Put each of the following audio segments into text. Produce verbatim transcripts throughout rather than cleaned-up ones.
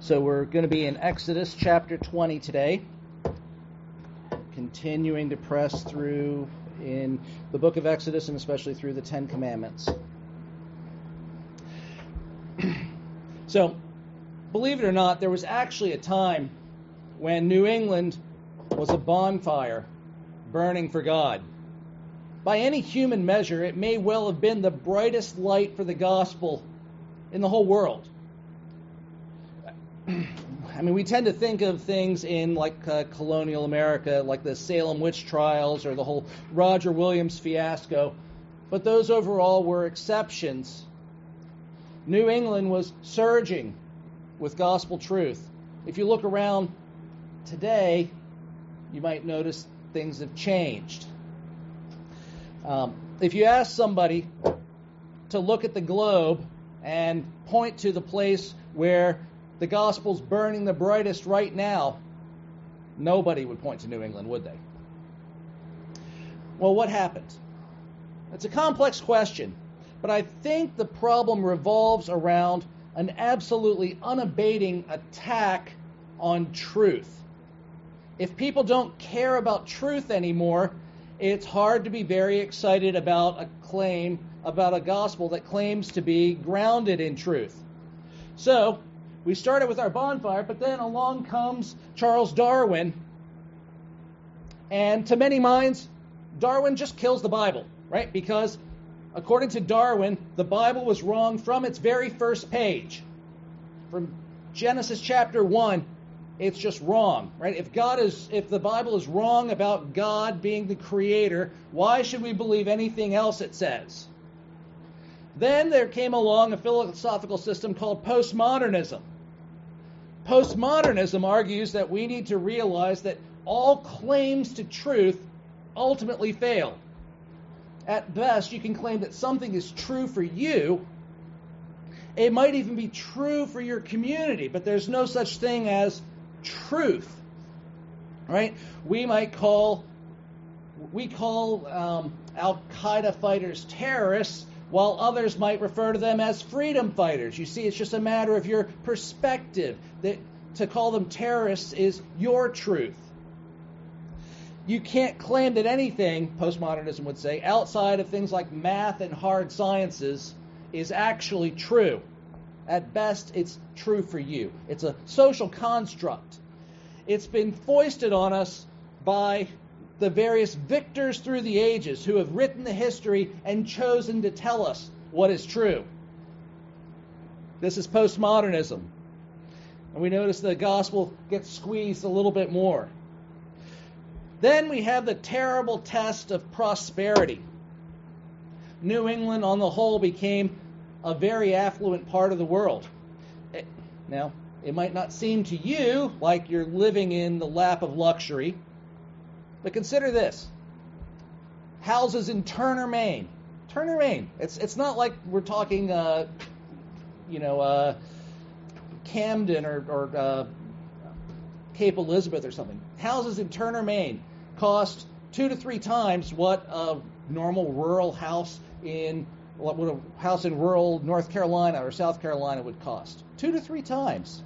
So we're going to be in Exodus chapter twenty today, continuing to press through in the book of Exodus and especially through the Ten Commandments. So, believe it or not, there was actually a time when New England was a bonfire burning for God. By any human measure, it may well have been the brightest light for the gospel in the whole world. I mean, we tend to think of things in like uh, colonial America, like the Salem witch trials or the whole Roger Williams fiasco, but those overall were exceptions. New England was surging with gospel truth. If you look around today, you might notice things have changed. Um, if you ask somebody to look at the globe and point to the place where the gospel's burning the brightest right now, nobody would point to New England, would they? Well, what happened? It's a complex question, but I think the problem revolves around an absolutely unabating attack on truth. If people don't care about truth anymore, it's hard to be very excited about a claim, about a gospel that claims to be grounded in truth. So, we started with our bonfire, but then along comes Charles Darwin. And to many minds, Darwin just kills the Bible, right? Because according to Darwin, the Bible was wrong from its very first page. From Genesis chapter one, it's just wrong, right? If God is, if the Bible is wrong about God being the creator, why should we believe anything else it says? Then there came along a philosophical system called postmodernism. Postmodernism argues that we need to realize that all claims to truth ultimately fail. At best, you can claim that something is true for you. It might even be true for your community, but there's no such thing as truth, right? We might call we call um, Al-Qaeda fighters terrorists, while others might refer to them as freedom fighters. You see, it's just a matter of your perspective. That to call them terrorists is your truth. You can't claim that anything, postmodernism would say, outside of things like math and hard sciences is actually true. At best, it's true for you. It's a social construct. It's been foisted on us by the various victors through the ages who have written the history and chosen to tell us what is true. This is postmodernism. And we notice the gospel gets squeezed a little bit more. Then we have the terrible test of prosperity. New England, on the whole, became a very affluent part of the world. It, now, it might not seem to you like you're living in the lap of luxury, but consider this. Houses in Turner, Maine. Turner, Maine. It's it's not like we're talking, uh, you know, uh, Camden or, or uh, Cape Elizabeth or something. Houses in Turner, Maine cost two to three times what a normal rural house in what a house in rural North Carolina or South Carolina would cost. Two to three times.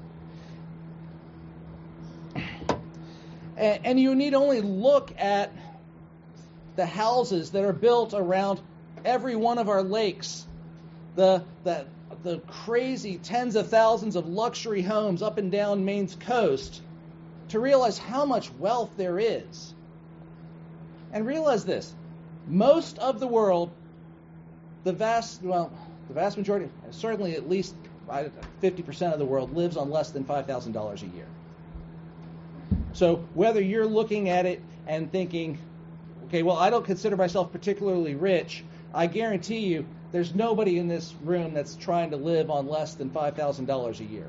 And, and you need only look at the houses that are built around every one of our lakes. The the the crazy tens of thousands of luxury homes up and down Maine's coast to realize how much wealth there is. And realize this, most of the world, the vast, well, the vast majority, certainly at least fifty percent of the world lives on less than five thousand dollars a year. So whether you're looking at it and thinking, okay, well, I don't consider myself particularly rich, I guarantee you there's nobody in this room that's trying to live on less than five thousand dollars a year.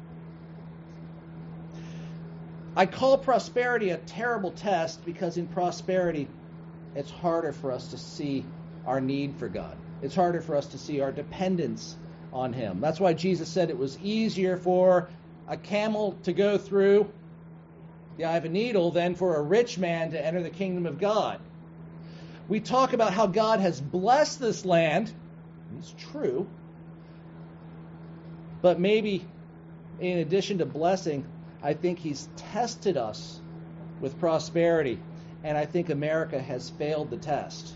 I call prosperity a terrible test because in prosperity, it's harder for us to see our need for God. It's harder for us to see our dependence on Him. That's why Jesus said it was easier for a camel to go through the eye of a needle than for a rich man to enter the kingdom of God. We talk about how God has blessed this land. It's true. But maybe in addition to blessing, I think he's tested us with prosperity. And I think America has failed the test.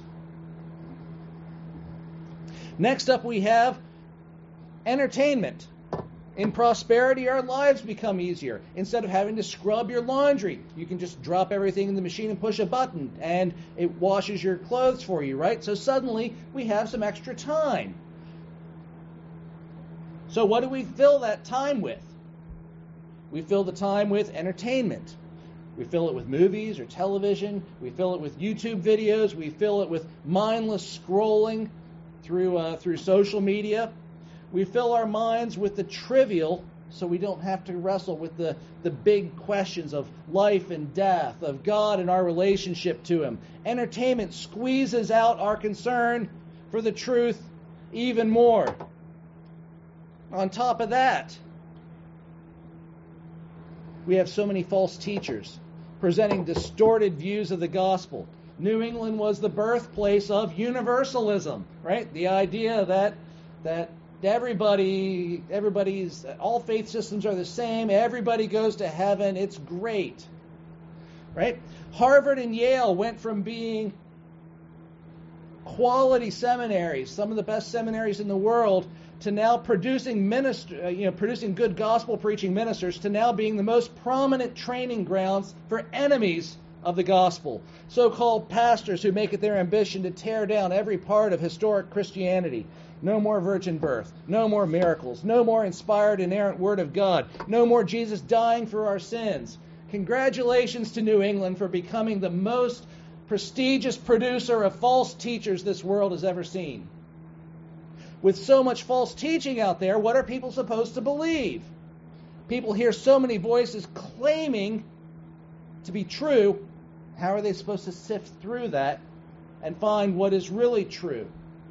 Next up we have entertainment. In prosperity, our lives become easier. Instead of having to scrub your laundry, you can just drop everything in the machine and push a button, and it washes your clothes for you, right? So suddenly, we have some extra time. So what do we fill that time with? We fill the time with entertainment. We fill it with movies or television. We fill it with YouTube videos. We fill it with mindless scrolling through uh, through social media. We fill our minds with the trivial so we don't have to wrestle with the, the big questions of life and death, of God and our relationship to Him. Entertainment squeezes out our concern for the truth even more. On top of that, we have so many false teachers presenting distorted views of the gospel. New England was the birthplace of universalism, right? The idea that that everybody, everybody's, all faith systems are the same. Everybody goes to heaven. It's great, right? Harvard and Yale went from being quality seminaries, some of the best seminaries in the world, to now producing minister, uh, you know, producing good gospel preaching ministers, to now being the most prominent training grounds for enemies of the gospel. So-called pastors who make it their ambition to tear down every part of historic Christianity. No more virgin birth. No more miracles. No more inspired, inerrant Word of God. No more Jesus dying for our sins. Congratulations to New England for becoming the most prestigious producer of false teachers this world has ever seen. With so much false teaching out there, what are people supposed to believe? People hear so many voices claiming to be true. How are they supposed to sift through that and find what is really true?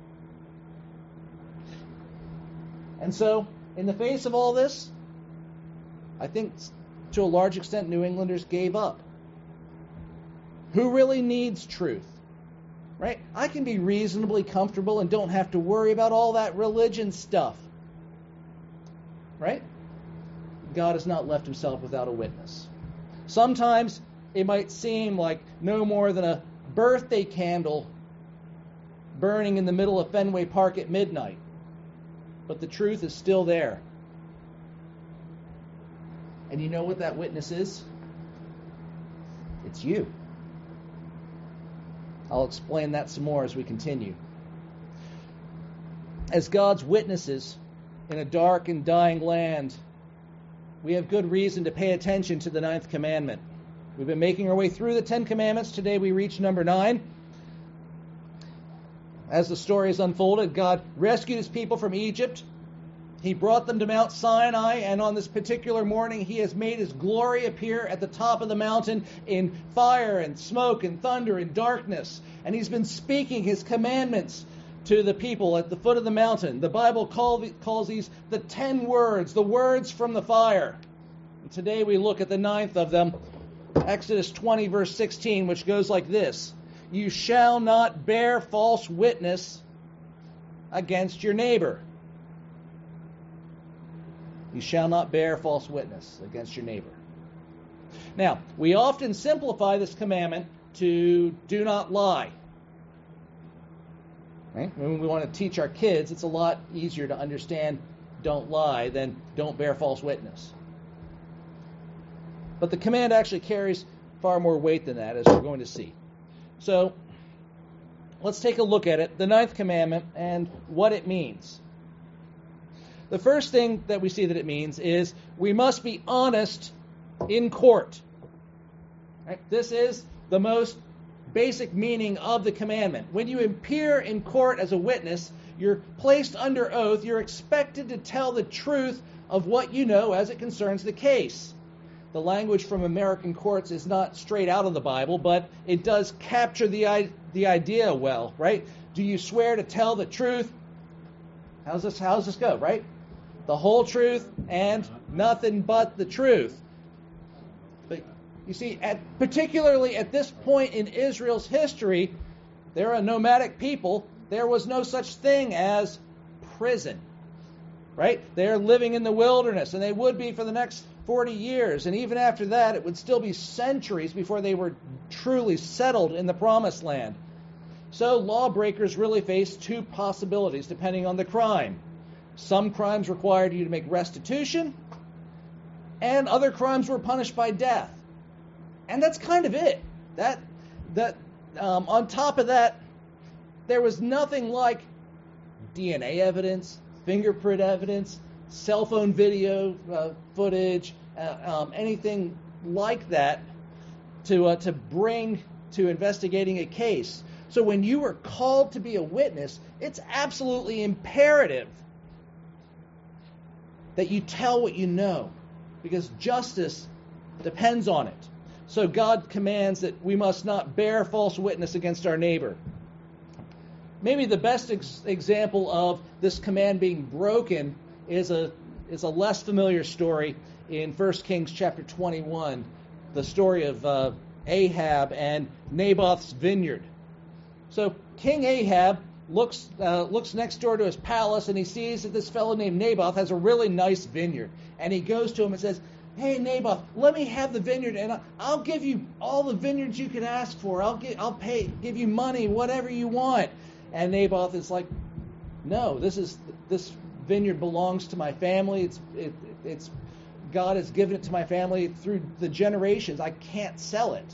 And so, in the face of all this, I think to a large extent New Englanders gave up. Who really needs truth? Right? I can be reasonably comfortable and don't have to worry about all that religion stuff. Right? God has not left Himself without a witness. Sometimes it might seem like no more than a birthday candle burning in the middle of Fenway Park at midnight. But the truth is still there. And you know what that witness is? It's you. I'll explain that some more as we continue. As God's witnesses in a dark and dying land, we have good reason to pay attention to the ninth commandment. We've been making our way through the Ten Commandments. Today we reach number nine. As the story is unfolded, God rescued His people from Egypt. He brought them to Mount Sinai, and on this particular morning, He has made His glory appear at the top of the mountain in fire and smoke and thunder and darkness. And He's been speaking His commandments to the people at the foot of the mountain. The Bible call, calls these the ten words, the words from the fire. And today we look at the ninth of them, Exodus twenty, verse sixteen, which goes like this: You shall not bear false witness against your neighbor. You shall not bear false witness against your neighbor. Now, we often simplify this commandment to do not lie. Right? When we want to teach our kids, it's a lot easier to understand don't lie than don't bear false witness. But the command actually carries far more weight than that, as we're going to see. So, let's take a look at it, the ninth commandment, and what it means. The first thing that we see that it means is we must be honest in court. Right? This is the most basic meaning of the commandment. When you appear in court as a witness, you're placed under oath. You're expected to tell the truth of what you know as it concerns the case. The language from American courts is not straight out of the Bible, but it does capture the, the idea well, right? Do you swear to tell the truth? How's this, how's this go, right? The whole truth and nothing but the truth. But you see, at, particularly at this point in Israel's history, they're a nomadic people. There was no such thing as prison. right? They're living in the wilderness, and they would be for the next forty years. And even after that, it would still be centuries before they were truly settled in the promised land. So lawbreakers really face two possibilities depending on the crime. Some crimes required you to make restitution, and other crimes were punished by death. And that's kind of it. That that um, on top of that, there was nothing like D N A evidence, fingerprint evidence, cell phone video uh, footage, uh, um, anything like that to uh, to bring to investigating a case. So when you are called to be a witness, it's absolutely imperative that you tell what you know, because justice depends on it. So God commands that we must not bear false witness against our neighbor. Maybe the best ex- example of this command being broken is a is a less familiar story in First Kings chapter twenty-one, the story of uh, Ahab and Naboth's vineyard. So King Ahab looks uh, looks next door to his palace, and he sees that this fellow named Naboth has a really nice vineyard. And he goes to him and says, "Hey Naboth, let me have the vineyard, and I'll give you all the vineyards you could ask for. I'll get, I'll pay, give you money, whatever you want." And Naboth is like, "No, this is this vineyard belongs to my family. It's it, it's God has given it to my family through the generations. I can't sell it."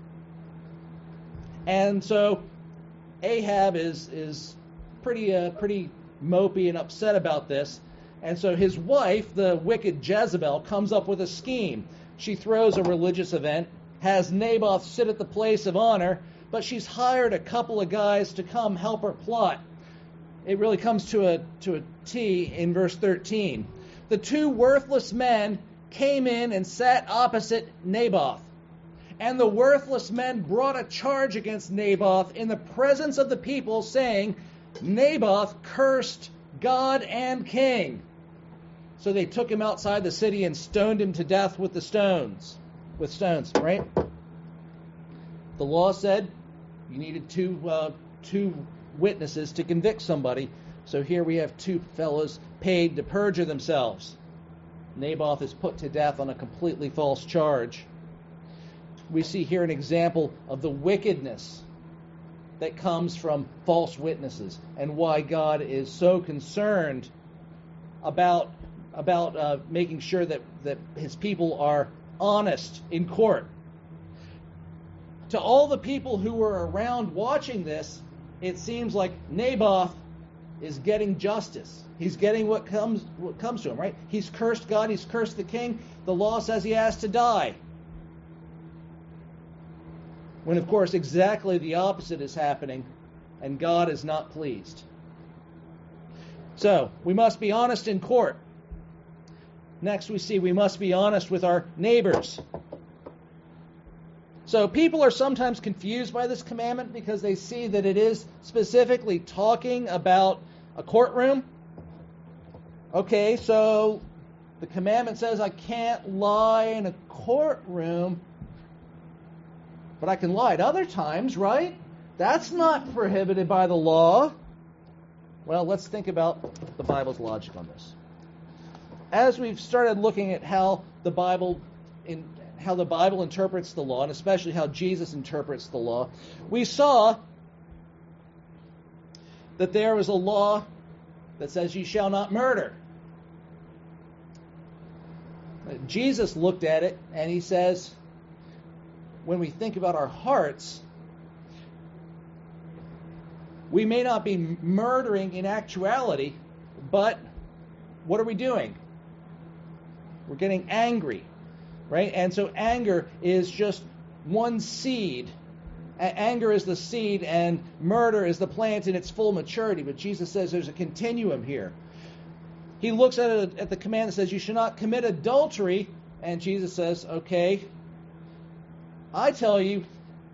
And so Ahab is is pretty uh, pretty mopey and upset about this, and so his wife, the wicked Jezebel, comes up with a scheme. She throws a religious event, has Naboth sit at the place of honor, but she's hired a couple of guys to come help her plot. It really comes to a to a T in verse thirteen. The two worthless men came in and sat opposite Naboth. And the worthless men brought a charge against Naboth in the presence of the people, saying, "Naboth cursed God and king." So they took him outside the city and stoned him to death with the stones. With stones, right? The law said you needed two uh, two witnesses to convict somebody. So here we have two fellows paid to perjure themselves. Naboth is put to death on a completely false charge. We see here an example of the wickedness that comes from false witnesses, and why God is so concerned about about uh, making sure that, that his people are honest in court. To all the people who were around watching this, it seems like Naboth is getting justice. He's getting what comes what comes to him, right? He's cursed God, he's cursed the king. The law says he has to die. When, of course, exactly the opposite is happening, and God is not pleased. So, we must be honest in court. Next, we see we must be honest with our neighbors. So, people are sometimes confused by this commandment because they see that it is specifically talking about a courtroom. Okay, so the commandment says I can't lie in a courtroom, but I can lie at other times, right? That's not prohibited by the law. Well, let's think about the Bible's logic on this. As we've started looking at how the Bible in how the Bible interprets the law, and especially how Jesus interprets the law, we saw that there was a law that says you shall not murder. Jesus looked at it and he says, when we think about our hearts, we may not be murdering in actuality, but what are we doing? We're getting angry, right? And so anger is just one seed. A- anger is the seed, and murder is the plant in its full maturity. But Jesus says there's a continuum here. He looks at it, at the command that says you should not commit adultery, and Jesus says, okay, I tell you,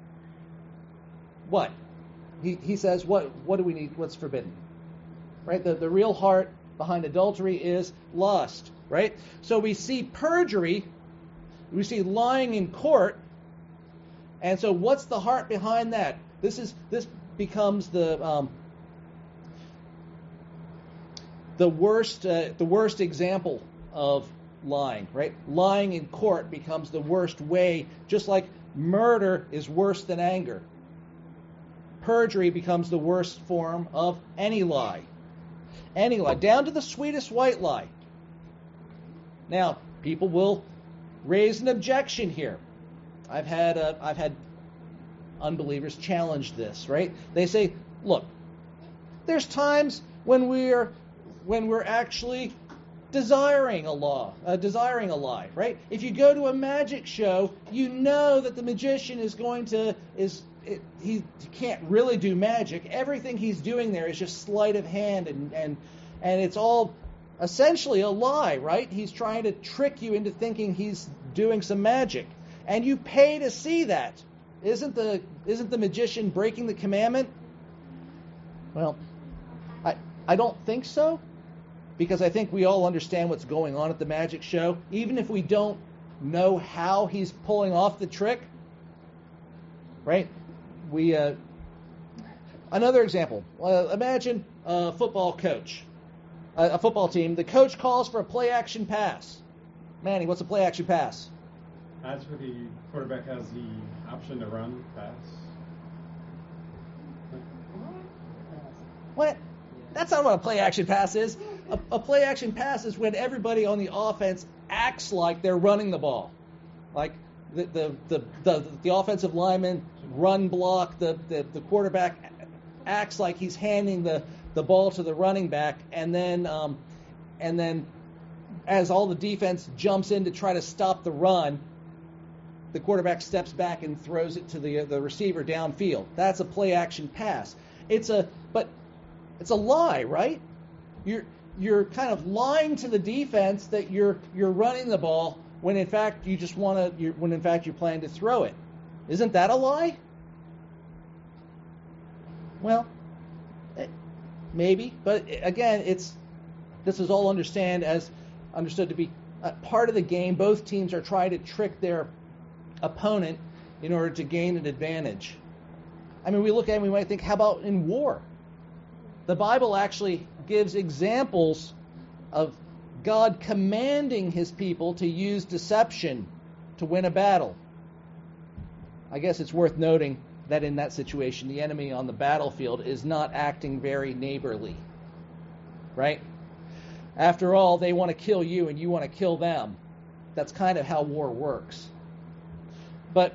what? He he says, what what do we need? What's forbidden? Right? The, the real heart behind adultery is lust, right? So we see perjury, we see lying in court, and so what's the heart behind that? This is this becomes the um, the worst uh, the worst example of lying, right? Lying in court becomes the worst way, just like murder is worse than anger. Perjury becomes the worst form of any lie. Any lie, down to the sweetest white lie. Now, people will raise an objection here. I've had uh, I've had unbelievers challenge this, right? They say, look, there's times when we're when we're actually desiring a law, uh, desiring a lie, right? If you go to a magic show, you know that the magician is going to is it, he can't really do magic. Everything he's doing there is just sleight of hand, and and and it's all essentially a lie, right? He's trying to trick you into thinking he's doing some magic, and you pay to see that. Isn't the isn't the magician breaking the commandment? Well, I I don't think so, because I think we all understand what's going on at the magic show, even if we don't know how he's pulling off the trick. Right? We uh, another example. Uh, imagine a football coach, a, a football team. The coach calls for a play-action pass. Manny, what's a play-action pass? That's where the quarterback has the option to run, pass. What? That's not what a play-action pass is. A, a play-action pass is when everybody on the offense acts like they're running the ball. Like the the the, the, the offensive lineman run block, the, the, the quarterback acts like he's handing the, the ball to the running back, and then um, and then as all the defense jumps in to try to stop the run, the quarterback steps back and throws it to the the receiver downfield. That's a play-action pass. It's a but it's a lie, right? You're you're kind of lying to the defense that you're you're running the ball when in fact you just want to when in fact you're planning to throw it. Isn't that a lie? Well, it, maybe, but again, it's this is all understand as understood to be uh, part of the game. Both teams are trying to trick their opponent in order to gain an advantage. I mean, we look at it and we might think, how about in war? The Bible actually gives examples of God commanding his people to use deception to win a battle. I guess it's worth noting that in that situation, the enemy on the battlefield is not acting very neighborly. Right? After all, they want to kill you and you want to kill them. That's kind of how war works. But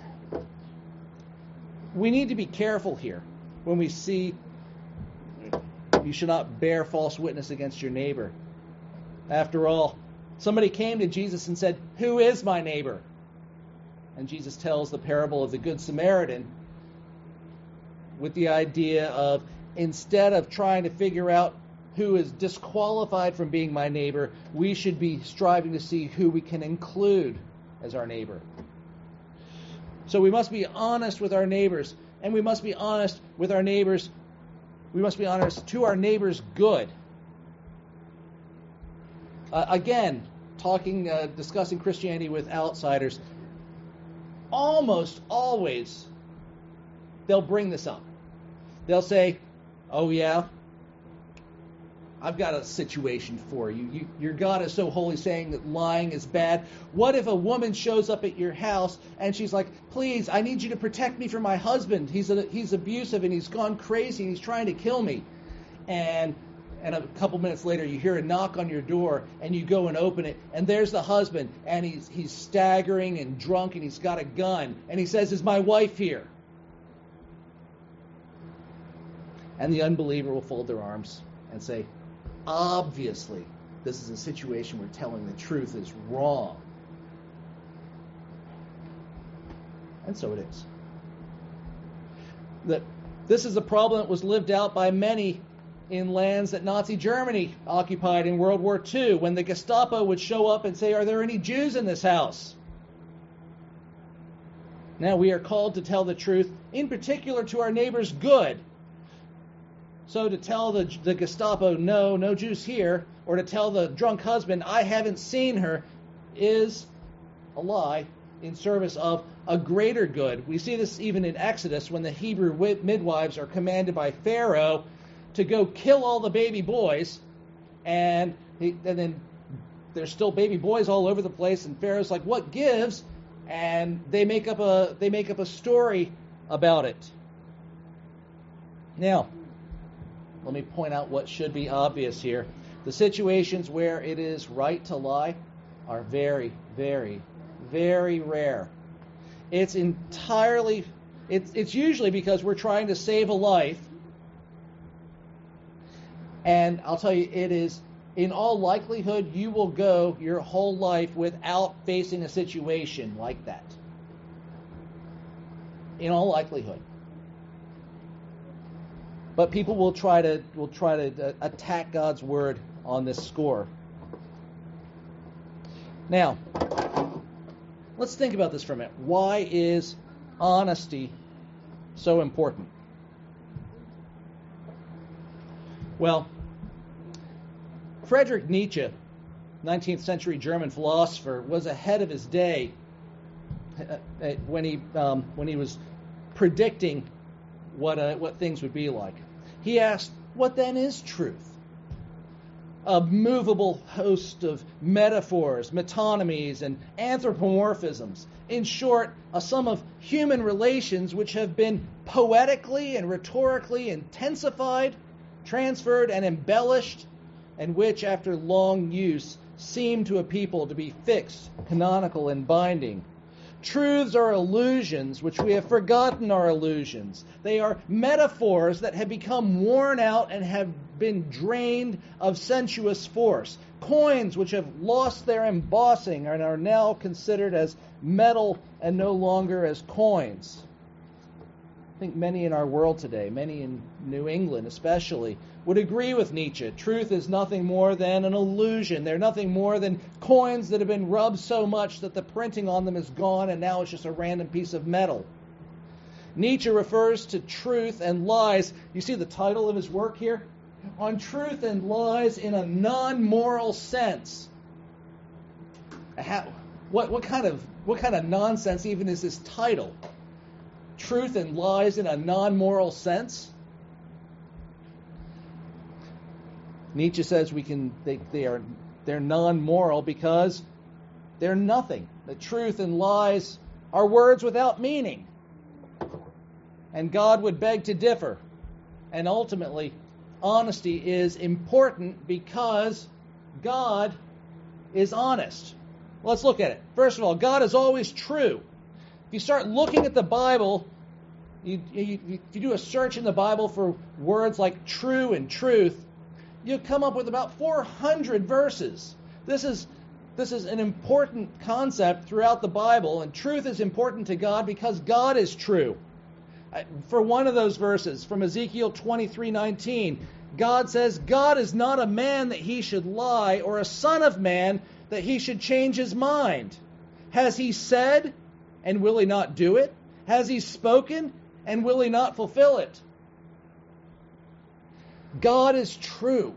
we need to be careful here when we see you should not bear false witness against your neighbor. After all, somebody came to Jesus and said, "Who is my neighbor?" And Jesus tells the parable of the Good Samaritan with the idea of, instead of trying to figure out who is disqualified from being my neighbor, we should be striving to see who we can include as our neighbor. So we must be honest with our neighbors, and we must be honest with our neighbors. We must be honest to our neighbor's good. Uh, again, talking, uh, discussing Christianity with outsiders, almost always they'll bring this up. They'll say, "Oh yeah, I've got a situation for you. you. Your God is so holy, saying that lying is bad. What if a woman shows up at your house and she's like, 'Please, I need you to protect me from my husband. He's a, he's abusive and he's gone crazy and he's trying to kill me.' And and a couple minutes later, you hear a knock on your door and you go and open it, and there's the husband, and he's he's staggering and drunk and he's got a gun, and he says, 'Is my wife here?' And the unbeliever will fold their arms and say, 'Obviously, this is a situation where telling the truth is wrong.' And so it is. That this is a problem that was lived out by many in lands that Nazi Germany occupied in World War Two, when the Gestapo would show up and say, 'Are there any Jews in this house?' Now we are called to tell the truth, in particular to our neighbor's good. So to tell the, the Gestapo, 'No, no Jews here,' or to tell the drunk husband, 'I haven't seen her,' is a lie in service of a greater good. We see this even in Exodus, when the Hebrew midwives are commanded by Pharaoh to go kill all the baby boys and, he, and then there's still baby boys all over the place, and Pharaoh's like, what gives? And they make up a they make up a story about it. Now, let me point out what should be obvious here. The situations where it is right to lie are very, very, very rare. It's entirely, it's, it's usually because we're trying to save a life. And I'll tell you, it is, in all likelihood, you will go your whole life without facing a situation like that. In all likelihood. But people will try to will try to uh, attack God's word on this score. Now, let's think about this for a minute. Why is honesty so important? Well, Friedrich Nietzsche, nineteenth century German philosopher, was ahead of his day when he um, when he was predicting what uh, what things would be like. He asked, "What then is truth?" A movable host of metaphors, metonymies, and anthropomorphisms. In short, a sum of human relations which have been poetically and rhetorically intensified, transferred, and embellished, and which, after long use, seem to a people to be fixed, canonical, and binding. Truths are illusions which we have forgotten are illusions. They are metaphors that have become worn out and have been drained of sensuous force. Coins which have lost their embossing and are now considered as metal and no longer as coins. I think many in our world today, many in New England especially, would agree with Nietzsche. Truth is nothing more than an illusion. They're nothing more than coins that have been rubbed so much that the printing on them is gone and now it's just a random piece of metal. Nietzsche refers to truth and lies. You see the title of his work here? On truth and lies in a non-moral sense. How, what, what kind of what kind of nonsense even is this title? Truth and lies in a non-moral sense? Nietzsche says we can they, they are they're non-moral because they're nothing. The truth and lies are words without meaning. And God would beg to differ. And ultimately, honesty is important because God is honest. Let's look at it. First of all, God is always true. If you start looking at the Bible, you, you, if you do a search in the Bible for words like true and truth, you come up with about four hundred verses. This is this is an important concept throughout the Bible, and truth is important to God because God is true. For one of those verses, from Ezekiel twenty-three nineteen, God says, God is not a man that he should lie, or a son of man that he should change his mind. Has he said, and will he not do it? Has he spoken, and will he not fulfill it? God is true.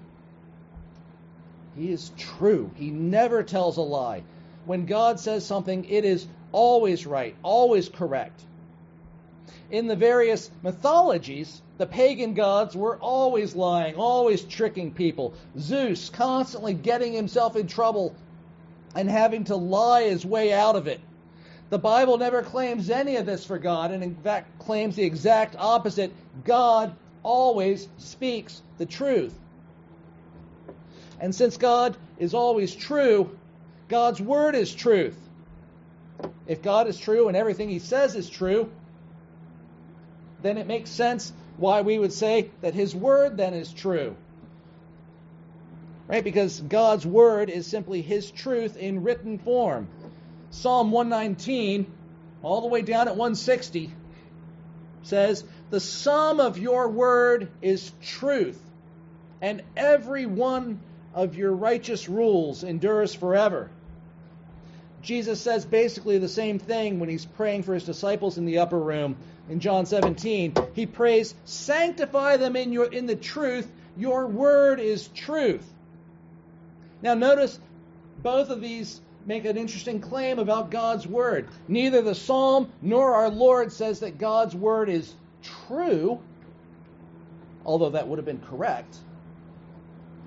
He is true. He never tells a lie. When God says something, it is always right, always correct. In the various mythologies, the pagan gods were always lying, always tricking people. Zeus constantly getting himself in trouble and having to lie his way out of it. The Bible never claims any of this for God, and in fact claims the exact opposite. God always speaks the truth. And since God is always true, God's word is truth. If God is true and everything he says is true, then it makes sense why we would say that his word then is true. Right? Because God's word is simply his truth in written form. Psalm one nineteen, all the way down at one sixty, says, the sum of your word is truth, and every one of your righteous rules endures forever. Jesus says basically the same thing when he's praying for his disciples in the upper room. In John seventeen, he prays, sanctify them in your in the truth. Your word is truth. Now notice both of these make an interesting claim about God's word. Neither the psalm nor our Lord says that God's word is true, although that would have been correct.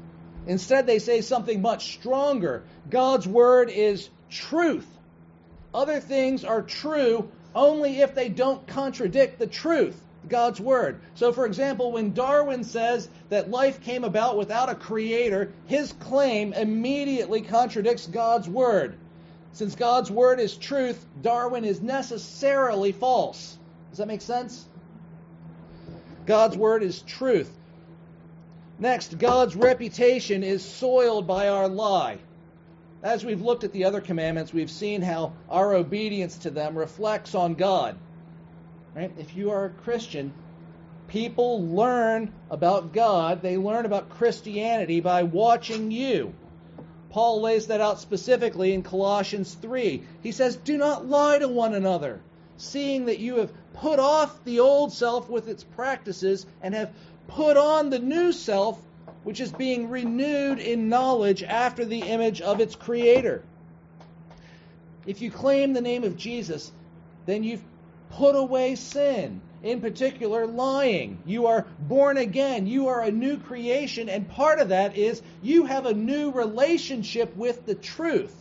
Instead, they say something much stronger. God's word is truth. Other things are true only if they don't contradict the truth, God's word. So, for example, when Darwin says that life came about without a creator, his claim immediately contradicts God's word. Since God's word is truth, Darwin is necessarily false. Does that make sense? God's word is truth. Next, God's reputation is soiled by our lie. As we've looked at the other commandments, we've seen how our obedience to them reflects on God. Right? If you are a Christian, people learn about God, they learn about Christianity by watching you. Paul lays that out specifically in Colossians three. He says, "Do not lie to one another, seeing that you have put off the old self with its practices and have put on the new self, which is being renewed in knowledge after the image of its creator." If you claim the name of Jesus, then you've put away sin, in particular lying. You are born again. You are a new creation, and part of that is you have a new relationship with the truth.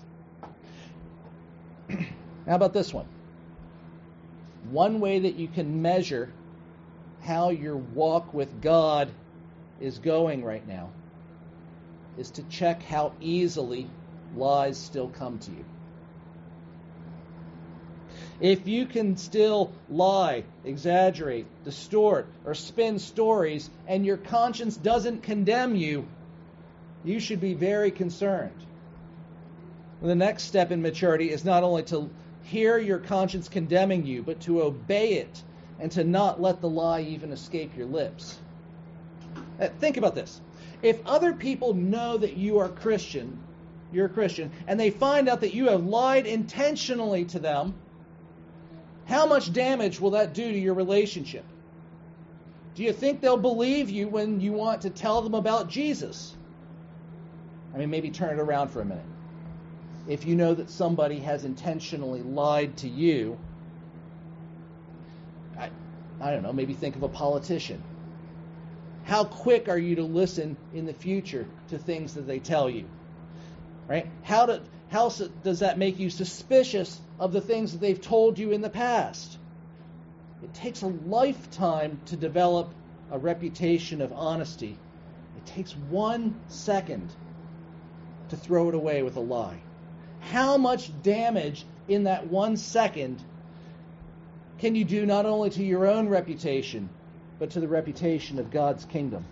How about this one? One way that you can measure how your walk with God is going right now is to check how easily lies still come to you. If you can still lie, exaggerate, distort, or spin stories, and your conscience doesn't condemn you, you should be very concerned. The next step in maturity is not only to hear your conscience condemning you, but to obey it and to not let the lie even escape your lips. Think about this. If other people know that you are Christian, you're a Christian, and they find out that you have lied intentionally to them, how much damage will that do to your relationship? Do you think they'll believe you when you want to tell them about Jesus? I mean, maybe turn it around for a minute. If you know that somebody has intentionally lied to you, I, I don't know, maybe think of a politician. How quick are you to listen in the future to things that they tell you? Right? How do, how does that make you suspicious of the things that they've told you in the past? It takes a lifetime to develop a reputation of honesty. It takes one second to throw it away with a lie. How much damage in that one second can you do not only to your own reputation, but to the reputation of God's kingdom?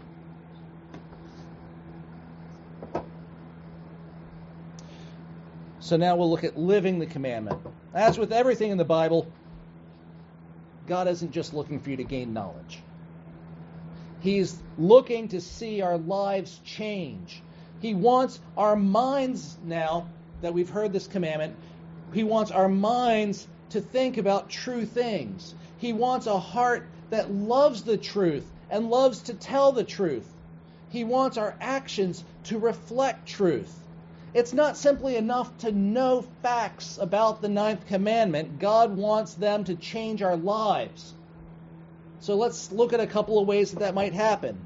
So now we'll look at living the commandment. As with everything in the Bible, God isn't just looking for you to gain knowledge. He's looking to see our lives change. He wants our minds, now that we've heard this commandment, He wants our minds to think about true things. He wants a heart that loves the truth and loves to tell the truth. He wants our actions to reflect truth. It's not simply enough to know facts about the ninth commandment. God wants them to change our lives. So let's look at a couple of ways that that might happen.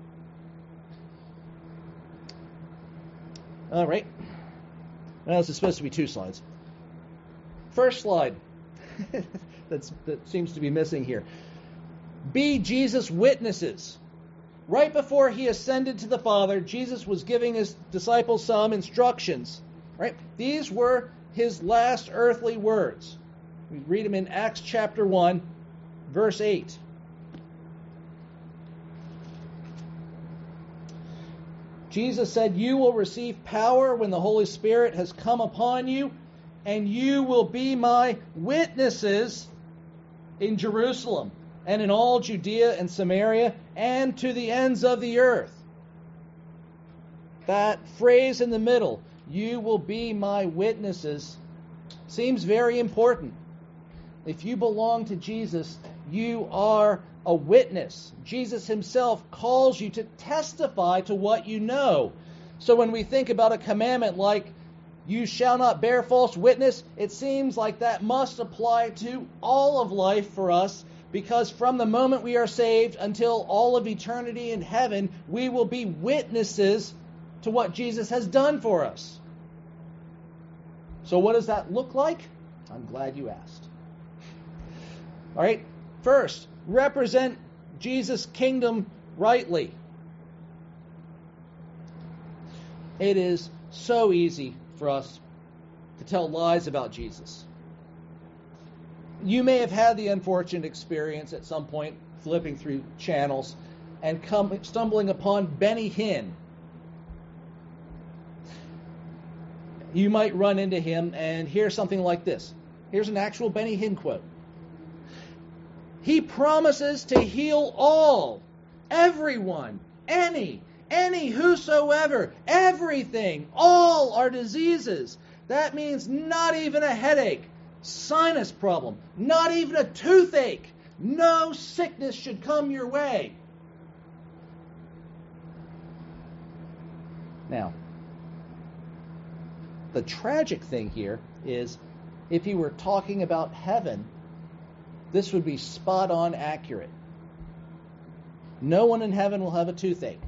All right. Well, this is supposed to be two slides. First slide. That's, that seems to be missing here. Be Jesus' witnesses. Right before He ascended to the Father, Jesus was giving His disciples some instructions. Right? These were His last earthly words. We read them in Acts chapter one, verse eight. Jesus said, "You will receive power when the Holy Spirit has come upon you, and you will be my witnesses in Jerusalem, and in all Judea and Samaria, and to the ends of the earth." That phrase in the middle, "you will be my witnesses," seems very important. If you belong to Jesus, you are a witness. Jesus Himself calls you to testify to what you know. So when we think about a commandment like, "You shall not bear false witness," it seems like that must apply to all of life for us, because from the moment we are saved until all of eternity in heaven, we will be witnesses to what Jesus has done for us. So what does that look like? I'm glad you asked. All right, first, represent Jesus' kingdom rightly. It is so easy for us to tell lies about Jesus. You may have had the unfortunate experience at some point flipping through channels and come stumbling upon Benny Hinn. You might run into him and hear something like this. Here's an actual Benny Hinn quote. He promises to heal all, everyone, any, any, whosoever, everything, all our diseases. That means not even a headache, sinus problem, not even a toothache. No sickness should come your way. Now, the tragic thing here is if he were talking about heaven, this would be spot on accurate. No one in heaven will have a toothache.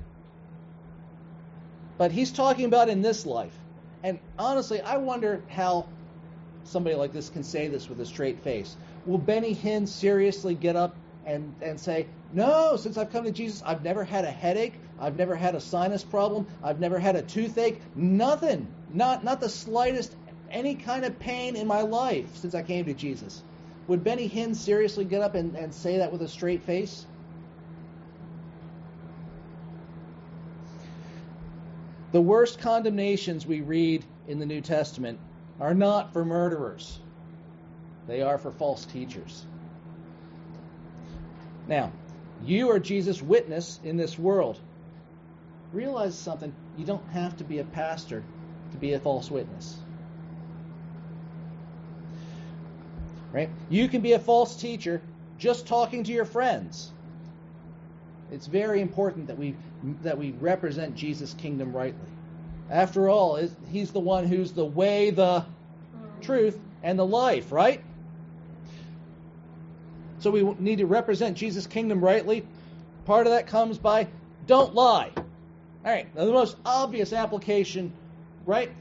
But he's talking about in this life. And honestly, I wonder how somebody like this can say this with a straight face. Will Benny Hinn seriously get up and, and say, no, since I've come to Jesus, I've never had a headache, I've never had a sinus problem, I've never had a toothache, nothing, not, not the slightest, any kind of pain in my life since I came to Jesus. Would Benny Hinn seriously get up and, and say that with a straight face? The worst condemnations we read in the New Testament are not for murderers. They are for false teachers. Now, you are Jesus' witness in this world. Realize something. You don't have to be a pastor to be a false witness. Right? You can be a false teacher just talking to your friends. It's very important that we that we represent Jesus' kingdom rightly. After all, he's the one who's the way, the truth, and the life, right? So we need to represent Jesus' kingdom rightly. Part of that comes by don't lie. All right, now the most obvious application, right?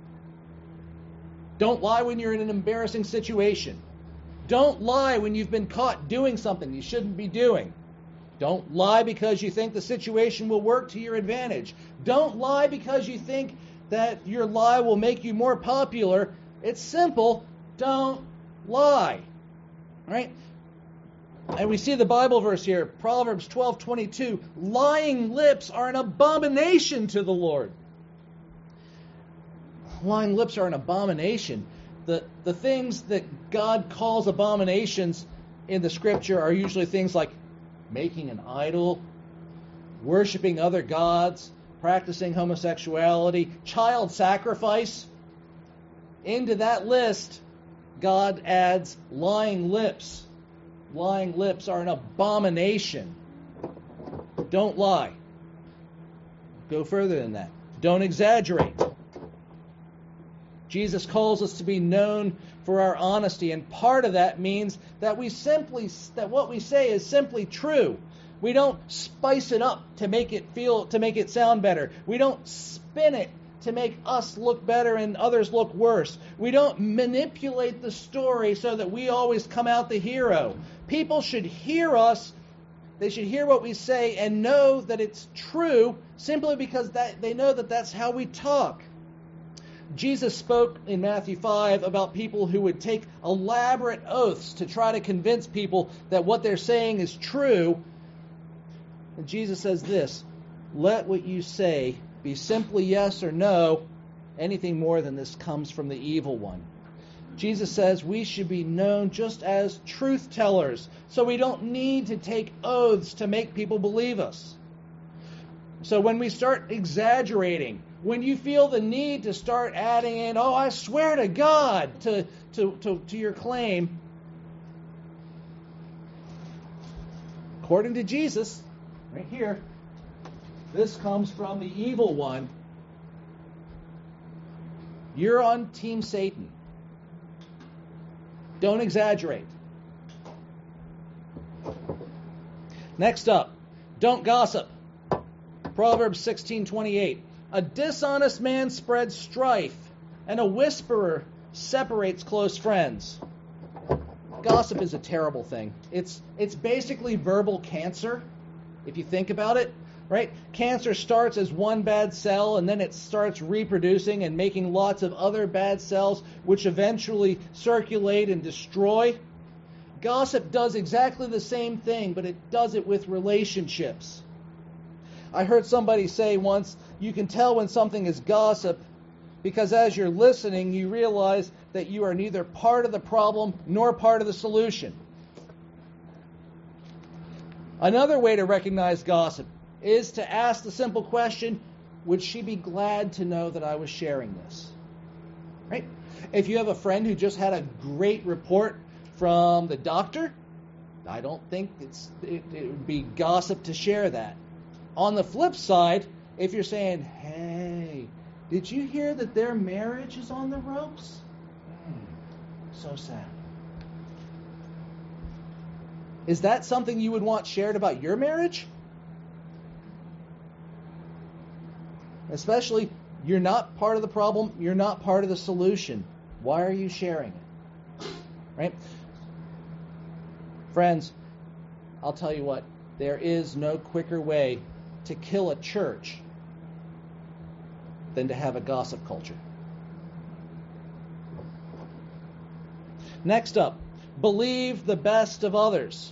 Don't lie when you're in an embarrassing situation. Don't lie when you've been caught doing something you shouldn't be doing. Don't lie because you think the situation will work to your advantage. Don't lie because you think that your lie will make you more popular. It's simple. Don't lie. Right? And we see the Bible verse here, Proverbs twelve twenty-two. Lying lips are an abomination to the Lord. Lying lips are an abomination. The, the things that God calls abominations in the Scripture are usually things like making an idol, worshiping other gods, practicing homosexuality, child sacrifice. Into that list, God adds lying lips. Lying lips are an abomination. Don't lie. Go further than that. Don't exaggerate. Jesus calls us to be known for our honesty, and part of that means that we simply that what we say is simply true. We don't spice it up to make it feel to make it sound better. We don't spin it to make us look better and others look worse. We don't manipulate the story so that we always come out the hero. People should hear us, they should hear what we say and know that it's true simply because that they know that that's how we talk. Jesus spoke in Matthew five about people who would take elaborate oaths to try to convince people that what they're saying is true. And Jesus says this, let what you say be simply yes or no. Anything more than this comes from the evil one. Jesus says we should be known just as truth tellers, so we don't need to take oaths to make people believe us. So when we start exaggerating, when you feel the need to start adding in, oh, I swear to God, to, to, to, to your claim, according to Jesus, right here, this comes from the evil one. You're on Team Satan. Don't exaggerate. Next up, don't gossip. Proverbs sixteen twenty-eight. A dishonest man spreads strife, and a whisperer separates close friends. Gossip is a terrible thing. It's it's basically verbal cancer, if you think about it, right? Cancer starts as one bad cell, and then it starts reproducing and making lots of other bad cells, which eventually circulate and destroy. Gossip does exactly the same thing, but it does it with relationships. I heard somebody say once, you can tell when something is gossip because as you're listening, you realize that you are neither part of the problem nor part of the solution. Another way to recognize gossip is to ask the simple question, would she be glad to know that I was sharing this? Right? If you have a friend who just had a great report from the doctor, I don't think it's it, it would be gossip to share that. On the flip side, if you're saying, hey, did you hear that their marriage is on the ropes? Hmm, so sad. Is that something you would want shared about your marriage? Especially, you're not part of the problem, you're not part of the solution. Why are you sharing it? Right? Friends, I'll tell you what, there is no quicker way to kill a church than to have a gossip culture. Next up, believe the best of others.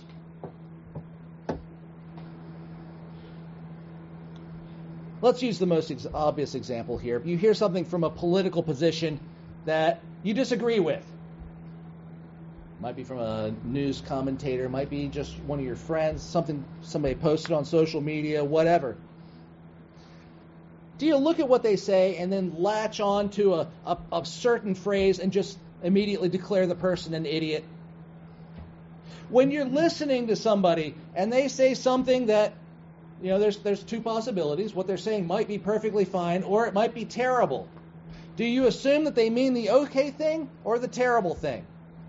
Let's use the most ex- obvious example here. You hear something from a political position that you disagree with. Might be from a news commentator, might be just one of your friends, something somebody posted on social media, whatever. Do you look at what they say and then latch on to a, a, a certain phrase and just immediately declare the person an idiot? When you're listening to somebody and they say something that, you know, there's there's two possibilities. What they're saying might be perfectly fine or it might be terrible. Do you assume that they mean the okay thing or the terrible thing?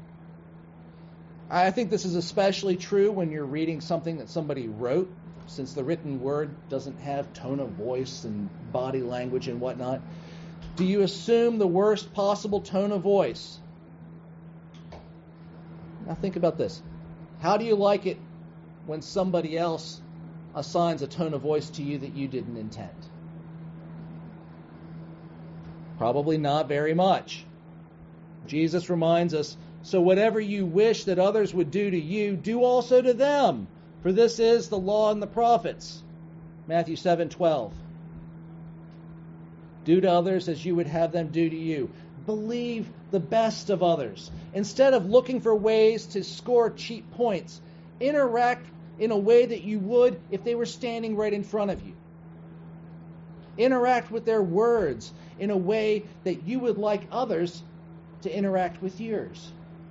I think this is especially true when you're reading something that somebody wrote, since the written word doesn't have tone of voice and body language and whatnot. Do you assume the worst possible tone of voice? Now think about this. How do you like it when somebody else assigns a tone of voice to you that you didn't intend? Probably not very much. Jesus reminds us, so whatever you wish that others would do to you, do also to them. For this is the law and the prophets. Matthew seven twelve. Do to others as you would have them do to you. Believe the best of others. Instead of looking for ways to score cheap points, interact in a way that you would if they were standing right in front of you. Interact with their words in a way that you would like others to interact with yours.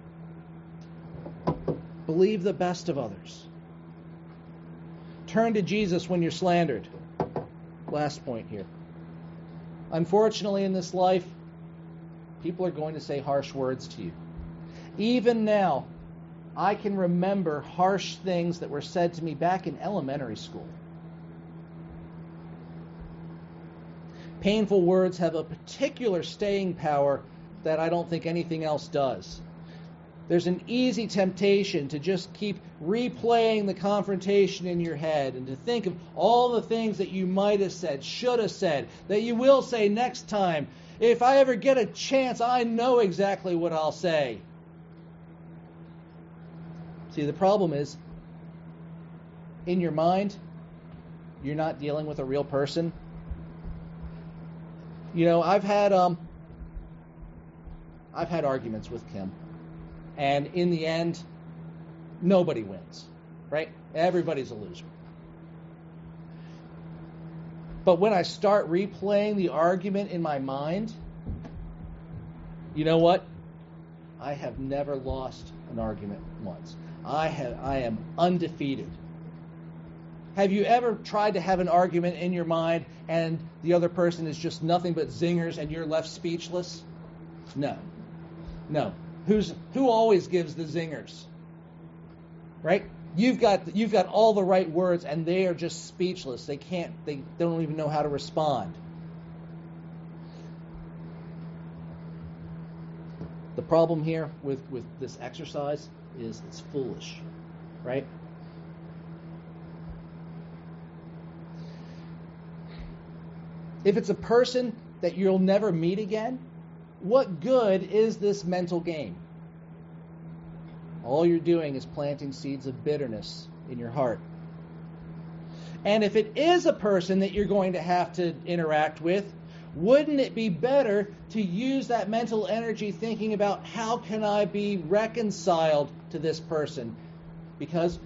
Believe the best of others. Turn to Jesus when you're slandered. Last point here. Unfortunately, in this life, people are going to say harsh words to you. Even now, I can remember harsh things that were said to me back in elementary school. Painful words have a particular staying power that I don't think anything else does. There's an easy temptation to just keep replaying the confrontation in your head and to think of all the things that you might have said, should have said, that you will say next time. If I ever get a chance, I know exactly what I'll say. See, the problem is, in your mind, you're not dealing with a real person. You know, I've had um, I've had arguments with Kim. And in the end, nobody wins, right? Everybody's a loser. But when I start replaying the argument in my mind, you know what? I have never lost an argument once. I have I am undefeated. Have you ever tried to have an argument in your mind and the other person is just nothing but zingers and you're left speechless? No. No. Who's who always gives the zingers? Right? You've got you've got all the right words and they are just speechless. They can't they don't even know how to respond. problem here with, with this exercise is it's foolish, right? If it's a person that you'll never meet again, what good is this mental game? All you're doing is planting seeds of bitterness in your heart. And if it is a person that you're going to have to interact with, wouldn't it be better to use that mental energy thinking about how can I be reconciled to this person? Because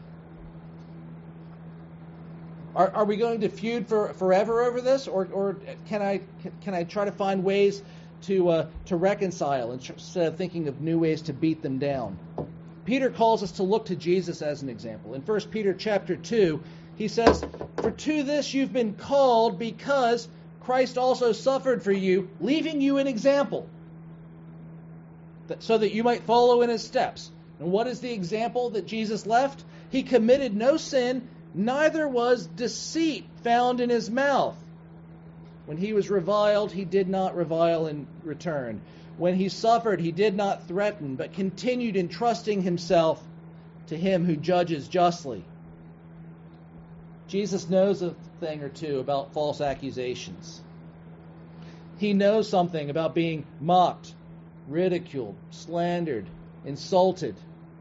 are, are we going to feud for forever over this, or, or can I can I try to find ways to uh, to reconcile instead of thinking of new ways to beat them down? Peter calls us to look to Jesus as an example. In First Peter chapter two, he says, "For to this you've been called, because Christ also suffered for you, leaving you an example, that, so that you might follow in his steps." And what is the example that Jesus left? He committed no sin, neither was deceit found in his mouth. When he was reviled, he did not revile in return. When he suffered, he did not threaten, but continued entrusting himself to him who judges justly. Jesus knows a thing or two about false accusations. He knows something about being mocked, ridiculed, slandered, insulted.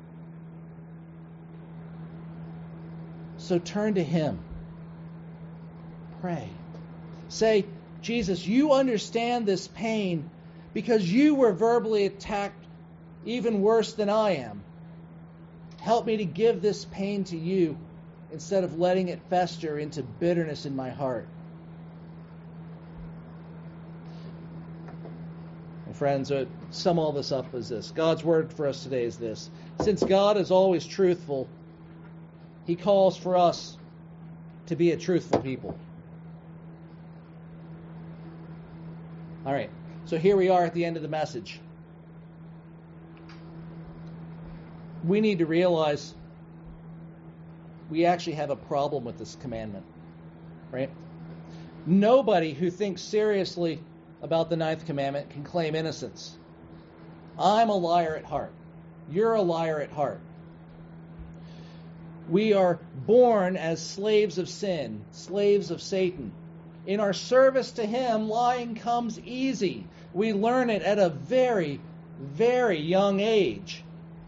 So turn to him. Pray. Say, "Jesus, you understand this pain because you were verbally attacked even worse than I am. Help me to give this pain to you instead of letting it fester into bitterness in my heart." And friends, uh, sum all this up as this. God's word for us today is this. Since God is always truthful, he calls for us to be a truthful people. All right, so here we are at the end of the message. We need to realize we actually have a problem with this commandment, right? Nobody who thinks seriously about the ninth commandment can claim innocence. I'm a liar at heart. You're a liar at heart. We are born as slaves of sin, slaves of Satan. In our service to him, lying comes easy. We learn it at a very, very young age.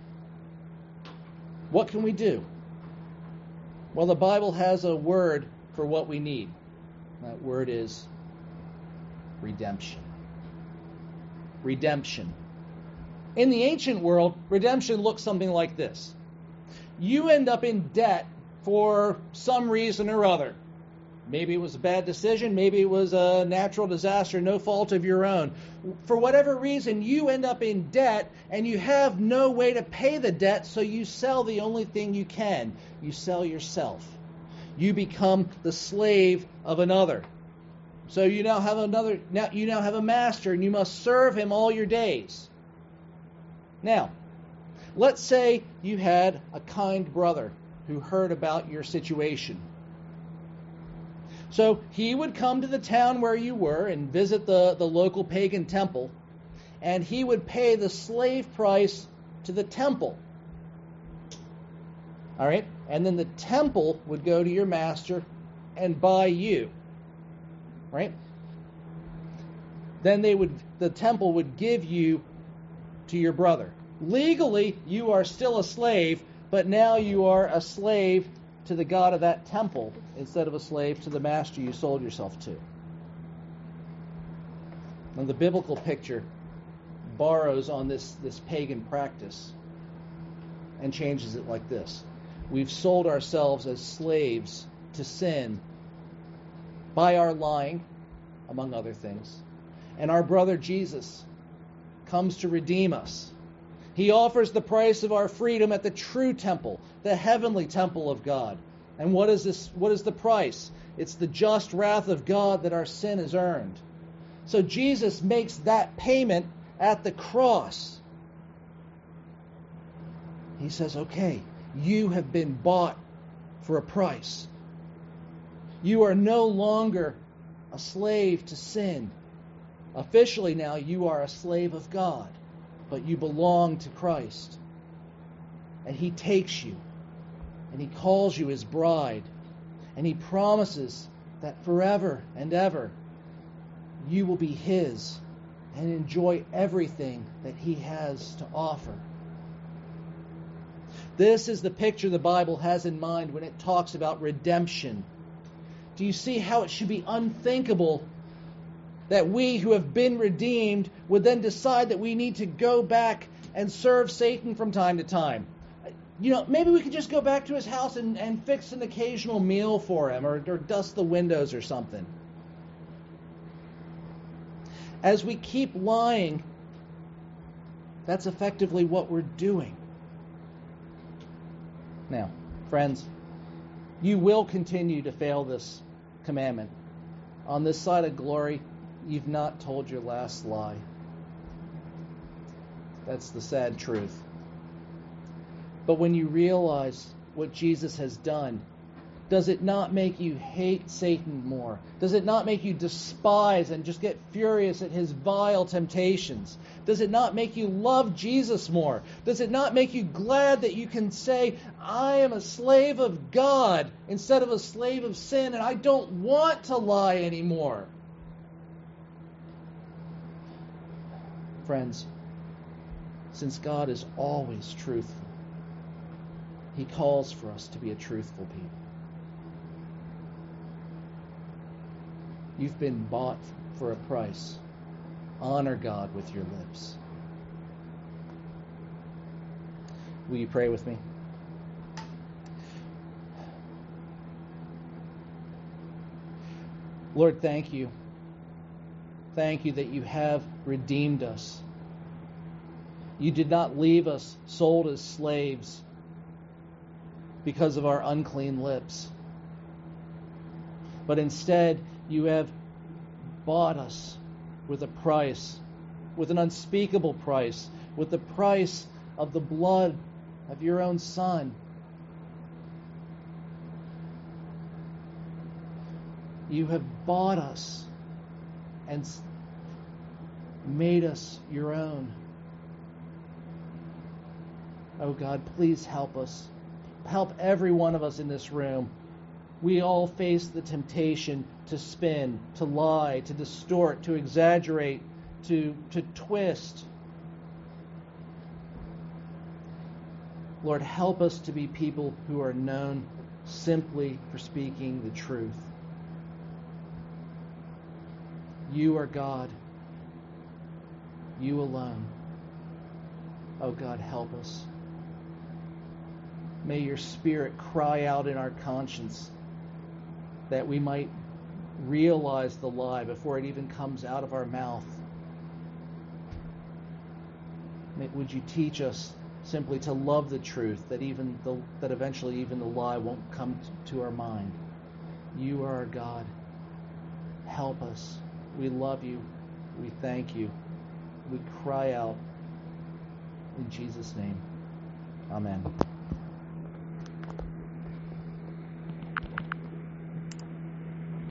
What can we do? Well, the Bible has a word for what we need. That word is redemption. Redemption. In the ancient world, redemption looked something like this. You end up in debt for some reason or other. Maybe it was a bad decision. Maybe it was a natural disaster, no fault of your own. For whatever reason, you end up in debt and you have no way to pay the debt, so you sell the only thing you can. You sell yourself. You become the slave of another. So you now have another. Now you now have a master, and you must serve him all your days. Now, let's say you had a kind brother who heard about your situation. So he would come to the town where you were and visit the, the local pagan temple, and he would pay the slave price to the temple. All right? And then the temple would go to your master and buy you. Right? Then they would the temple would give you to your brother. Legally, you are still a slave, but now you are a slave to the god of that temple instead of a slave to the master you sold yourself to. And the biblical picture borrows on this, this pagan practice and changes it like this. We've sold ourselves as slaves to sin by our lying, among other things. And our brother Jesus comes to redeem us. He offers the price of our freedom at the true temple, the heavenly temple of God. And what is this? What is the price? It's the just wrath of God that our sin has earned. So Jesus makes that payment at the cross. He says, okay, you have been bought for a price. You are no longer a slave to sin. Officially now, you are a slave of God. but you belong to Christ. And He takes you, and He calls you His bride, and He promises that forever and ever you will be His and enjoy everything that He has to offer. This is the picture the Bible has in mind when it talks about redemption. Do you see how it should be unthinkable that we who have been redeemed would then decide that we need to go back and serve Satan from time to time? You know, maybe we could just go back to his house and, and fix an occasional meal for him, or, or dust the windows or something. As we keep lying, that's effectively what we're doing. Now, friends, you will continue to fail this commandment. On this side of glory, you've not told your last lie. That's the sad truth. But when you realize what Jesus has done, does it not make you hate Satan more? Does it not make you despise and just get furious at his vile temptations? Does it not make you love Jesus more? Does it not make you glad that you can say, I am a slave of God instead of a slave of sin, and I don't want to lie anymore? Friends, since God is always truthful, He calls for us to be a truthful people. You've been bought for a price. Honor God with your lips. Will you pray with me? Lord, thank you. Thank you that you have redeemed us. You did not leave us sold as slaves because of our unclean lips, but instead you have bought us with a price, with an unspeakable price, with the price of the blood of your own Son. You have bought us and made us your own. Oh God, please help us. Help every one of us in this room. We all face the temptation to spin, to lie, to distort, to exaggerate, to, to twist. Lord, help us to be people who are known simply for speaking the truth. You are God. You alone. Oh God, help us. May your Spirit cry out in our conscience that we might realize the lie before it even comes out of our mouth. Would you teach us simply to love the truth, that even the, that eventually even the lie won't come to our mind. You are our God. Help us. We love you. We thank you. We cry out in Jesus' name. Amen.